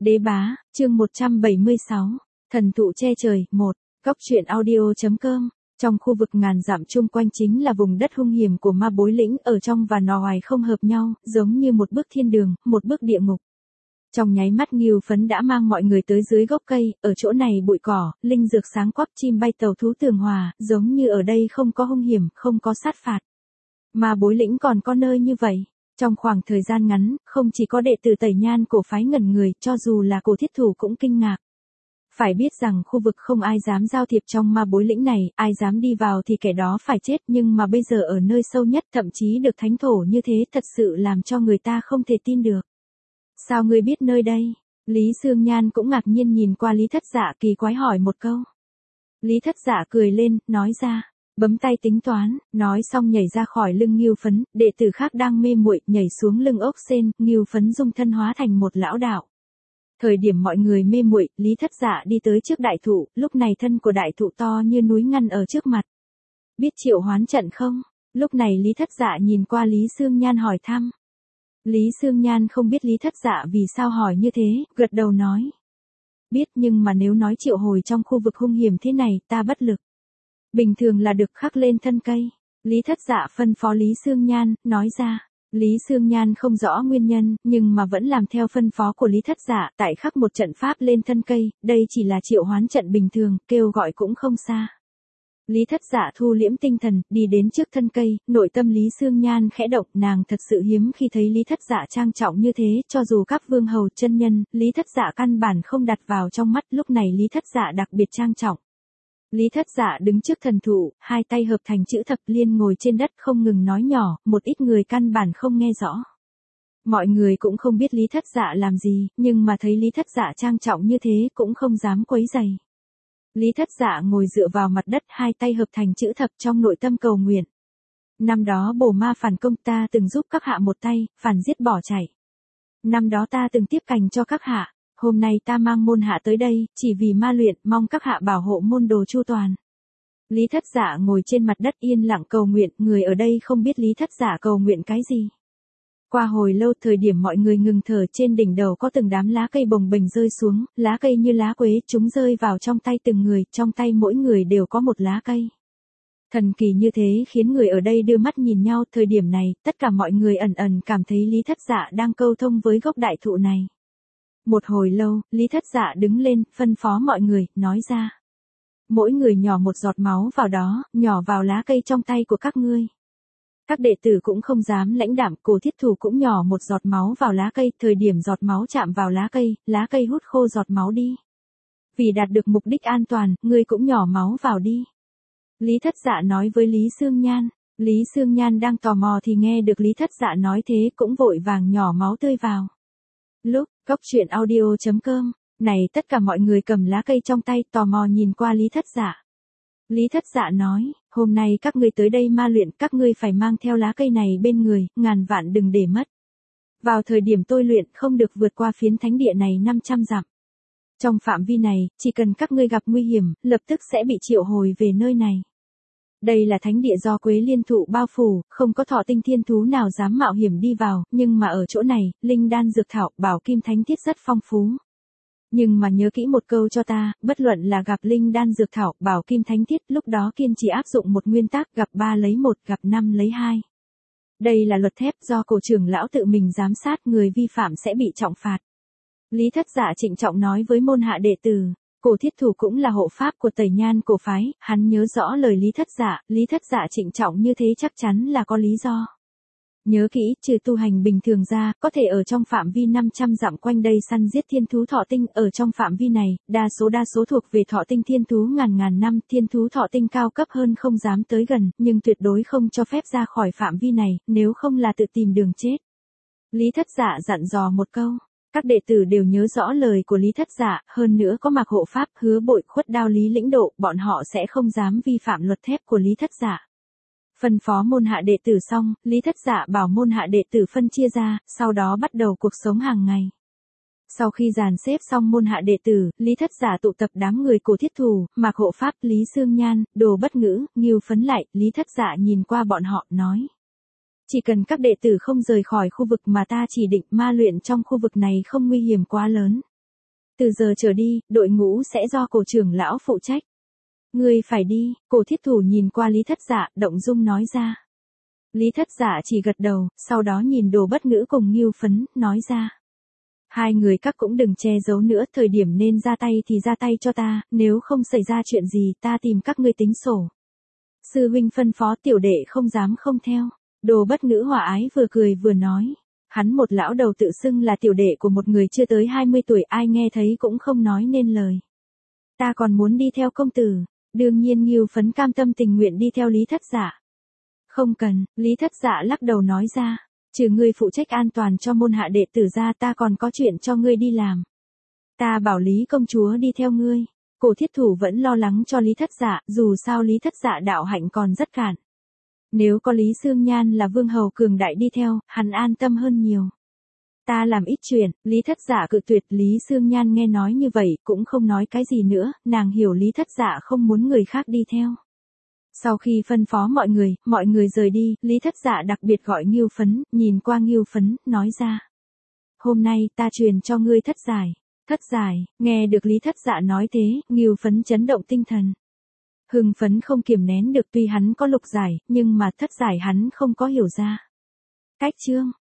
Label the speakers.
Speaker 1: Đế bá, chương 176, thần thụ che trời, 1, Cóc truyện audio.com. Trong khu vực ngàn dặm chung quanh chính là vùng đất hung hiểm của ma bối lĩnh, ở trong và ngoài không hợp nhau, giống như một bước thiên đường, một bước địa ngục. Trong nháy mắt Ngưu Phấn đã mang mọi người tới dưới gốc cây, ở chỗ này bụi cỏ, linh dược sáng quắc, chim bay tàu thú tường hòa, giống như ở đây không có hung hiểm, không có sát phạt. Ma bối lĩnh còn có nơi như vậy. Trong khoảng thời gian ngắn, không chỉ có đệ tử Tẩy Nhan cổ phái ngẩn người, cho dù là Cổ Thiết Thủ cũng kinh ngạc. Phải biết rằng khu vực không ai dám giao thiệp trong ma bối lĩnh này, ai dám đi vào thì kẻ đó phải chết, nhưng mà bây giờ ở nơi sâu nhất, thậm chí được thánh thổ như thế, thật sự làm cho người ta không thể tin được. Sao ngươi biết nơi đây? Lý Sương Nhan cũng ngạc nhiên nhìn qua Lý Thất Dạ, kỳ quái hỏi một câu. Lý Thất Dạ cười lên, nói ra, bấm tay tính toán, nói xong nhảy ra khỏi lưng Ngưu Phấn, đệ tử khác đang mê muội nhảy xuống lưng ốc sên, Ngưu Phấn dung thân hóa thành một lão đạo. Thời điểm mọi người mê muội, Lý Thất Dạ đi tới trước đại thụ, lúc này thân của đại thụ to như núi ngăn ở trước mặt. Biết triệu hoán trận không? Lúc này Lý Thất Dạ nhìn qua Lý Sương Nhan hỏi thăm. Lý Sương Nhan không biết Lý Thất Dạ vì sao hỏi như thế, gật đầu nói. Biết, nhưng mà nếu nói triệu hồi trong khu vực hung hiểm thế này, ta bất lực. Bình thường là được khắc lên thân cây. Lý Thất Dạ phân phó Lý Sương Nhan, nói ra. Lý Sương Nhan không rõ nguyên nhân, nhưng mà vẫn làm theo phân phó của Lý Thất Dạ, tại khắc một trận pháp lên thân cây, đây chỉ là triệu hoán trận bình thường, kêu gọi cũng không xa. Lý Thất Dạ thu liễm tinh thần, đi đến trước thân cây, nội tâm Lý Sương Nhan khẽ động, nàng thật sự hiếm khi thấy Lý Thất Dạ trang trọng như thế, cho dù các vương hầu chân nhân, Lý Thất Dạ căn bản không đặt vào trong mắt, lúc này Lý Thất Dạ đặc biệt trang trọng. Lý Thất Dạ đứng trước thần thụ, hai tay hợp thành chữ thập liên ngồi trên đất không ngừng nói nhỏ, một ít người căn bản không nghe rõ. Mọi người cũng không biết Lý Thất Dạ làm gì, nhưng mà thấy Lý Thất Dạ trang trọng như thế cũng không dám quấy rầy. Lý Thất Dạ ngồi dựa vào mặt đất, hai tay hợp thành chữ thập trong nội tâm cầu nguyện. Năm đó bổ ma phản công, ta từng giúp các hạ một tay, phản giết bỏ chạy. Năm đó ta từng tiếp cành cho các hạ. Hôm nay ta mang môn hạ tới đây, chỉ vì ma luyện, mong các hạ bảo hộ môn đồ chu toàn. Lý Thất Dạ ngồi trên mặt đất yên lặng cầu nguyện, người ở đây không biết Lý Thất Dạ cầu nguyện cái gì. Qua hồi lâu, thời điểm mọi người ngừng thở, trên đỉnh đầu có từng đám lá cây bồng bềnh rơi xuống, lá cây như lá quế, chúng rơi vào trong tay từng người, trong tay mỗi người đều có một lá cây. Thần kỳ như thế khiến người ở đây đưa mắt nhìn nhau, thời điểm này, tất cả mọi người ẩn ẩn cảm thấy Lý Thất Dạ đang câu thông với gốc đại thụ này. Một hồi lâu, Lý Thất Dạ đứng lên, phân phó mọi người, nói ra. Mỗi người nhỏ một giọt máu vào đó, nhỏ vào lá cây trong tay của các ngươi. Các đệ tử cũng không dám lãnh đạm, Cổ Thiết Thủ cũng nhỏ một giọt máu vào lá cây, thời điểm giọt máu chạm vào lá cây hút khô giọt máu đi. Vì đạt được mục đích an toàn, ngươi cũng nhỏ máu vào đi. Lý Thất Dạ nói với Lý Sương Nhan. Lý Sương Nhan đang tò mò thì nghe được Lý Thất Dạ nói thế, cũng vội vàng nhỏ máu tươi vào. Lúc, Cóc truyện audio.com, này tất cả mọi người cầm lá cây trong tay, tò mò nhìn qua Lý Thất Dạ. Lý Thất Dạ nói, hôm nay các ngươi tới đây ma luyện, các ngươi phải mang theo lá cây này bên người, ngàn vạn đừng để mất. Vào thời điểm tôi luyện không được vượt qua phiến thánh địa này 500 dặm. Trong phạm vi này, chỉ cần các ngươi gặp nguy hiểm, lập tức sẽ bị triệu hồi về nơi này. Đây là thánh địa do Quế Liên thụ bao phủ, không có thọ tinh thiên thú nào dám mạo hiểm đi vào, nhưng mà ở chỗ này, linh đan dược thảo, bảo kim thánh thiết rất phong phú. Nhưng mà nhớ kỹ một câu cho ta, bất luận là gặp linh đan dược thảo, bảo kim thánh thiết, lúc đó kiên trì áp dụng một nguyên tắc, gặp 3 lấy 1, gặp 5 lấy 2. Đây là luật thép do cổ trưởng lão tự mình giám sát, người vi phạm sẽ bị trọng phạt. Lý Thất Dạ trịnh trọng nói với môn hạ đệ tử. Cổ Thiết Thủ cũng là hộ pháp của Tẩy Nhan cổ phái, hắn nhớ rõ lời Lý Thất Dạ trịnh trọng như thế chắc chắn là có lý do. Nhớ kỹ, trừ tu hành bình thường ra, có thể ở trong phạm vi 500 dặm quanh đây săn giết thiên thú thọ tinh, ở trong phạm vi này, đa số thuộc về thọ tinh thiên thú ngàn năm, thiên thú thọ tinh cao cấp hơn không dám tới gần, nhưng tuyệt đối không cho phép ra khỏi phạm vi này, nếu không là tự tìm đường chết. Lý Thất Dạ dặn dò một câu. Các đệ tử đều nhớ rõ lời của Lý Thất Dạ, hơn nữa có mặc hộ pháp, hứa bội khuất đao Lý lĩnh độ, bọn họ sẽ không dám vi phạm luật thép của Lý Thất Dạ. Phân phó môn hạ đệ tử xong, Lý Thất Dạ bảo môn hạ đệ tử phân chia ra, sau đó bắt đầu cuộc sống hàng ngày. Sau khi dàn xếp xong môn hạ đệ tử, Lý Thất Dạ tụ tập đám người Cổ Thiết Thủ, mặc hộ pháp, Lý Sương Nhan, Đồ Bất Ngữ, Ngưu Phấn lại, Lý Thất Dạ nhìn qua bọn họ, nói. Chỉ cần các đệ tử không rời khỏi khu vực mà ta chỉ định, ma luyện trong khu vực này không nguy hiểm quá lớn. Từ giờ trở đi, đội ngũ sẽ do cổ trưởng lão phụ trách. Ngươi phải đi, cổ thiết thủ nhìn qua Lý Thất Dạ, động dung nói ra. Lý Thất Dạ chỉ gật đầu, sau đó nhìn Đồ Bất Ngữ cùng Ngưu Phấn, nói ra. Hai người các cũng đừng che giấu nữa, thời điểm nên ra tay thì ra tay cho ta, nếu không xảy ra chuyện gì ta tìm các ngươi tính sổ. Sư huynh phân phó, tiểu đệ không dám không theo. Đồ Bất Ngữ hòa ái vừa cười vừa nói. Hắn một lão đầu tự xưng là tiểu đệ của một người chưa tới 20 tuổi, ai nghe thấy cũng không nói nên lời. Ta còn muốn đi theo công tử. Đương nhiên Ngưu Phấn cam tâm tình nguyện đi theo Lý Thất Dạ. Không cần, Lý Thất Dạ lắc đầu nói ra. Trừ ngươi phụ trách an toàn cho môn hạ đệ tử ra, ta còn có chuyện cho ngươi đi làm. Ta bảo Lý công chúa đi theo ngươi. Cổ thiết thủ vẫn lo lắng cho Lý Thất Dạ, dù sao Lý Thất Dạ đạo hạnh còn rất cạn. Nếu có Lý Xương Nhan là vương hầu cường đại đi theo, hắn an tâm hơn nhiều. Ta làm ít chuyện, Lý Thất Dạ cự tuyệt. Lý Xương Nhan nghe nói như vậy, cũng không nói cái gì nữa, nàng hiểu Lý Thất Dạ không muốn người khác đi theo. Sau khi phân phó mọi người rời đi, Lý Thất Dạ đặc biệt gọi Ngưu Phấn, nhìn qua Ngưu Phấn, nói ra. Hôm nay ta truyền cho ngươi thất giải. Thất giải, nghe được Lý Thất Dạ nói thế, Ngưu Phấn chấn động tinh thần. Hưng phấn không kiềm nén được, tuy hắn có lục giải, nhưng mà thất giải hắn không có hiểu ra. Cách chương.